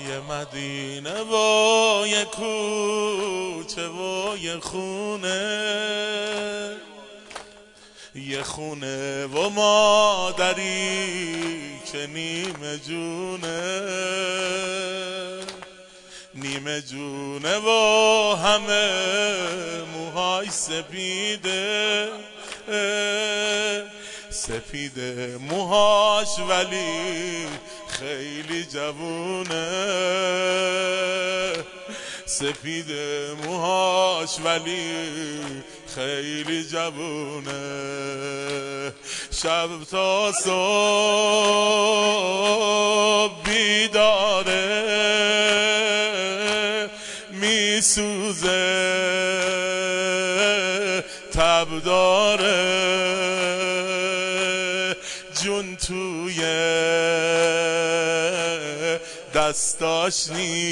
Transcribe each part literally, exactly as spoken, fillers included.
یه مدینه و یه کوچه و یه خونه، یه خونه و مادری که نیمه جونه، نیمه جونه و همه موهای سپیده، سپیده موهاش ولی خیلی جوونه، سپیده موهاش ولی خیلی جوونه. شب تا صبح بیداره میسوزه، تب داره جون توی دستاش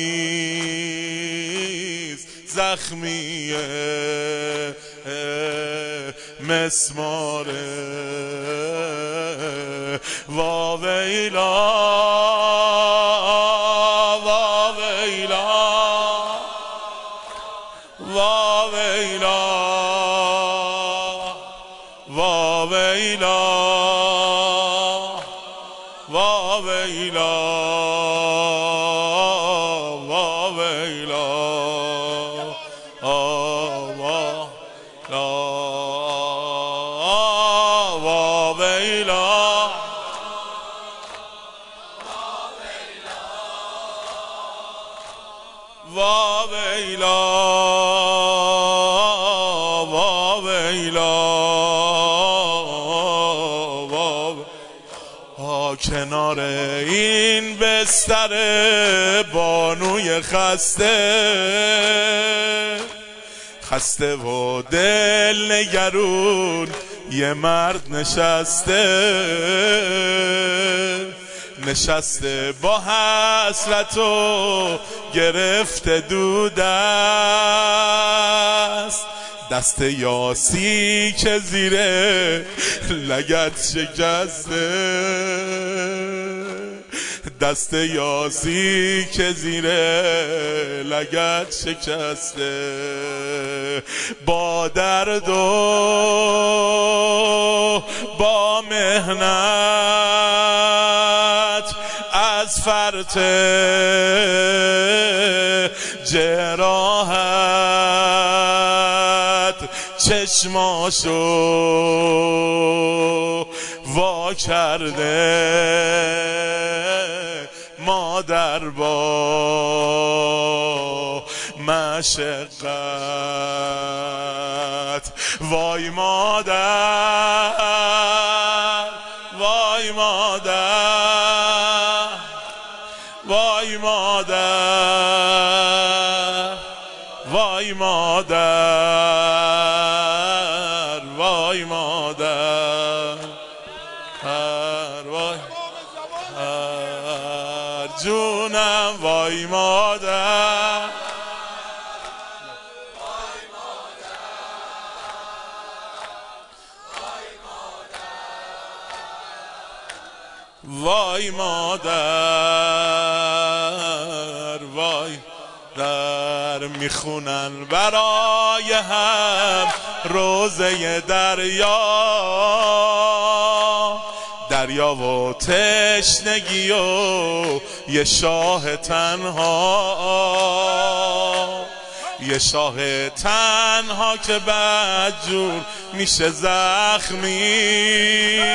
نیست، زخمیه مسماره. وا ویلا وا ویلا وا ویلا وا ویلا وا ویلا وا ویلا وا وا ویلا وا ویلا وا ویلا وا کنار این بستر بانوی خسته، خسته و دل نگرون یه مرد نشسته، نشسته با حسرت و گرفته دو دست، دست یاسی که زیره لگد شکسته، دست یاسی که زیره لگد شکسته. با درد و با مهنت از فرط جراحت چشماشو وا کرده، مادر با مشقت. وای مادر وای مادر وای مادر وای مادر وای مادر وای جونم وای مادر وای مادر وای در میخونن برای هم روزه دریا، دریا و تشنگی و یه شاه تنها، یه شاه تنها که بدجور میشه زخمی،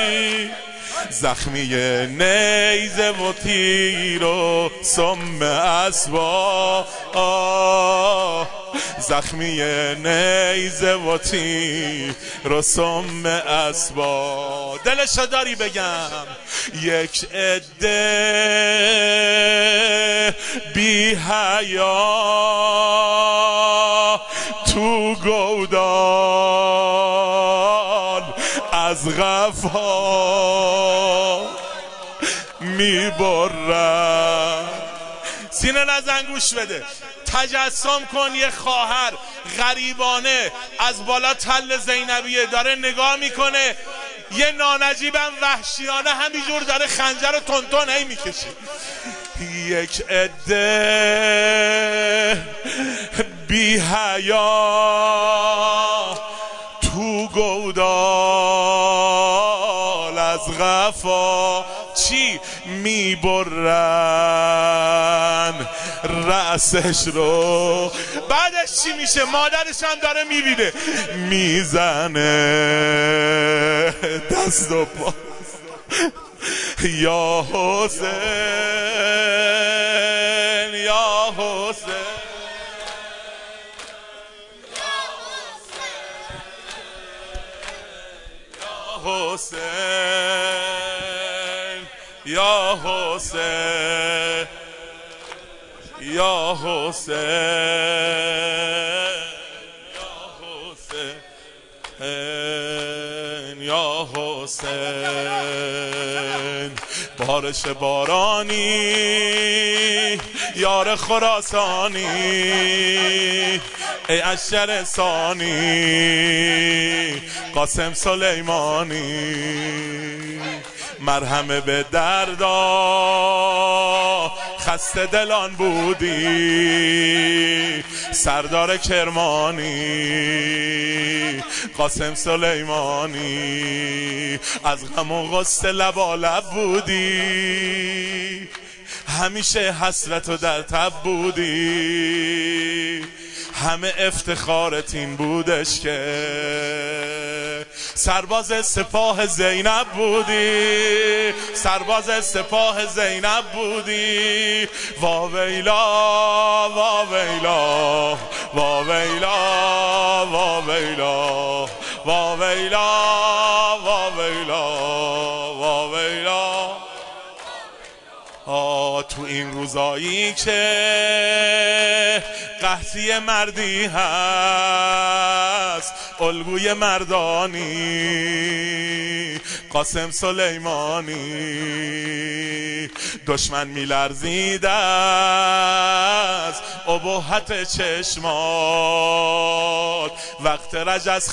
زخمی نیزه و تیر و سم اسبا، زخمی نیزه و تیر و سم اسبا. دلشو داری بگم یک عده بی حیا تو گودال از غفا میبرن. سینه نزن گوش بده، تجسم کن یه خواهر غریبانه از بالا تل زینبیه داره نگاه میکنه، یه نانجیبم وحشیانه همینجور داره خنجر رو تون تون هی میکشه. یک عده بی حیا تو گودال از غفا چی میبرن رأسش رو، بعدش چی میشه؟ مادرش هم داره میبینه، میزنه دست و پا یا حسین یا حسین حسین یا حسین یا حسین یا حسین بارش بارانی یار خراسانی ای اشر ثانی قاسم سلیمانی مرهم به دردا خسته دلان بودی سردار کرمانی قاسم سلیمانی از غم و غصه لبالب بودی همیشه حسرت و در تب بودی همه افتخارت این بودش که سرباز سپاه زینب بودی سرباز سپاه زینب بودی وا ویلا وا ویلا وا ویلا وا ویلا وا ویلا وا ویلا وا ویلا آه تو این روزایی که قحطی مردی هست الگوی مردانی قاسم سلیمانی دشمن میلرزید از ابهت چشمات وقت رجز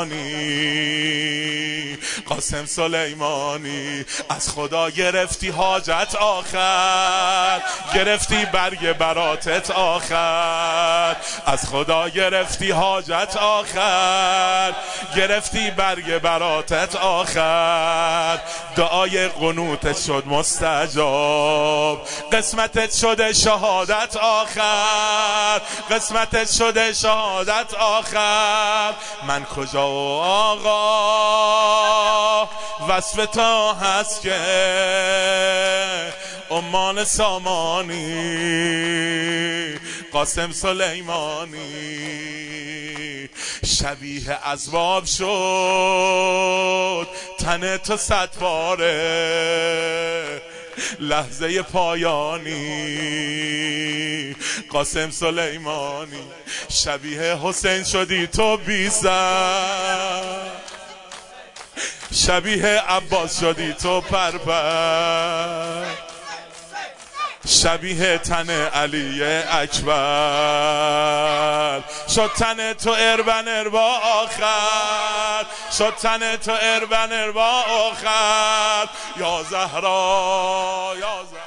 خانی قاسم سلیمانی از خدا گرفتی حاجت آخر گرفتی برگ براتت آخر از خدا گرفتی حاجت آخر گرفتی برگ براتت آخر دعای قنوتت شد مستجاب قسمتت شده شهادت آخر قسمتت شده شهادت آخر من کجا و آقا وصف تا هست که عمان سامانی قاسم سلیمانی شبیه اسباب شد تن تو صد پاره لحظه پایانی قاسم سلیمانی شبیه حسین شدی تو بی سر شبیه عباس شدی تو پرپر شبیه تن علی اکبر شد تن تو اربن اربا آخر شد تن تو اربن اربا آخر یا زهرا یا زهرا